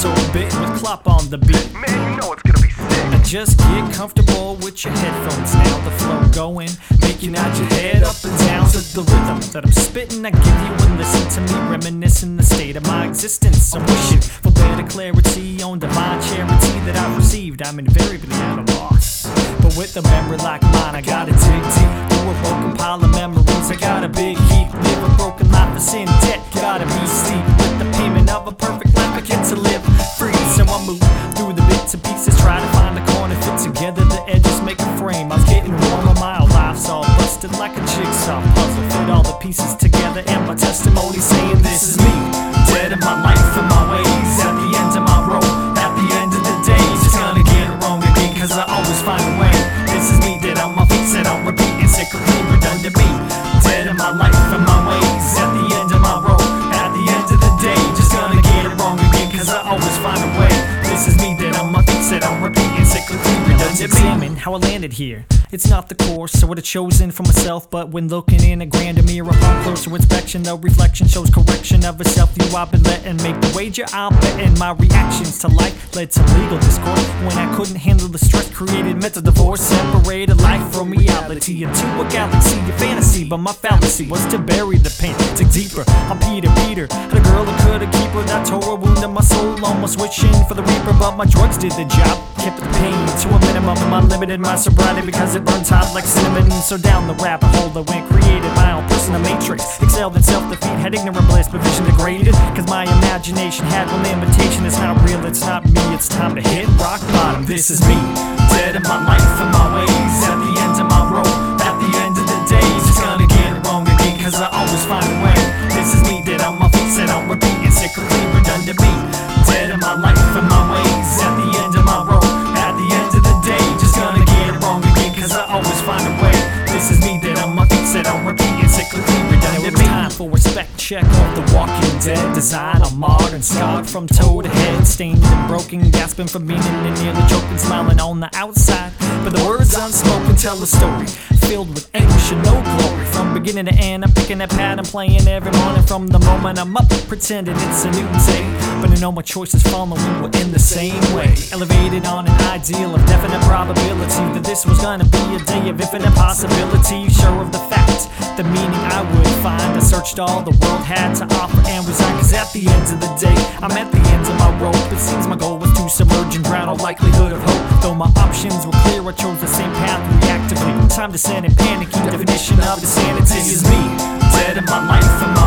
so bitten with clop on the beat. Man, you know it's gonna be sick. And just get comfortable with your headphones now. The flow going, make you nod your head up and down to the rhythm that I'm spitting. I give you and listen to me reminiscing the state of my existence. I'm wishing for better clarity on divine charity that I've received. I'm invariably at a loss, but with a memory like mine, I gotta dig deep through a broken pile of memories. I got a big heap, live a broken life, it's in debt. Gotta be steep with the payment of a perfect life. I get to live free, so I move through the bits and pieces, try to find a corner, fit together the edges, make a frame. I'm getting warmer, my life's all busted like a jigsaw puzzle. Fit all the pieces together, and my testimony saying this is me, dead in my life and my ways, at the end of my road, at the end of the day. Just gonna get it wrong again, cause I always find a way. This is me, dead on my feet, said I'm repeating, cyclically redundant me, dead in my life and my ways, at the end of my road, at the end of the day. Just gonna get it wrong again, cause I always find a way. This is me, dead on my feet, said I'm repeating, cyclically redundant me. Examine how I landed here. It's not the course I would have chosen for myself, but when looking in a grander mirror upon closer inspection, the reflection shows correction of a self view I've been letting make the wager I'm betting. My reactions to life led to legal discourse when I couldn't handle the stress, created mental divorce, separated life from reality into a galaxy of fantasy. But my fallacy was to bury the pain, dig deeper. I'm Peter, had a girl who could've keep her, that tore a wound in my soul, almost wishing for the reaper, but my drugs did the job, kept the pain to a minimum. I limited my sobriety because it burns hot like cinnamon. So down the rabbit hole I went, created my own personal matrix, excelled in self-defeat, had ignorant bliss, but vision degraded, cause my imagination had one limitation. It's not real, it's not me, it's time to hit rock bottom. This is me, dead in my life and my ways, at the end of my road, at the end of the day. Just gonna get it wrong again, cause I always find a way. This is me, dead on my feet, said I'm repeating, cyclically redundant me, dead in my life and my ways, at the end of my road, at the end of the day. Just gonna get it wrong again, cause I always find a way. This is me, dead on my feet, said I'm repeating, cyclically redundant me. Time for a spec check of the Walking Dead. Design a modern, scarred from toe to head, stained and broken, gasping for meaning and nearly choking, smiling on the outside, but the words unspoken tell a story filled with anguish and no glory. From beginning to end, I'm picking that pattern, playing every morning from the moment I'm up, pretending it's a new day. But I know my choices following were in the same way, elevated on an ideal of definite probability that this was gonna be a day of infinite possibility. Sure of the fact, the meaning I would find, I searched all the world had to offer and resigned, cause at the end of the day, I'm at the end of my rope. It seems my goal was to submerge and drown all likelihood of hope. Though my options were clear, I chose the same path reactively. Time to send and panicky, definition of insanity is me, dead in my life and my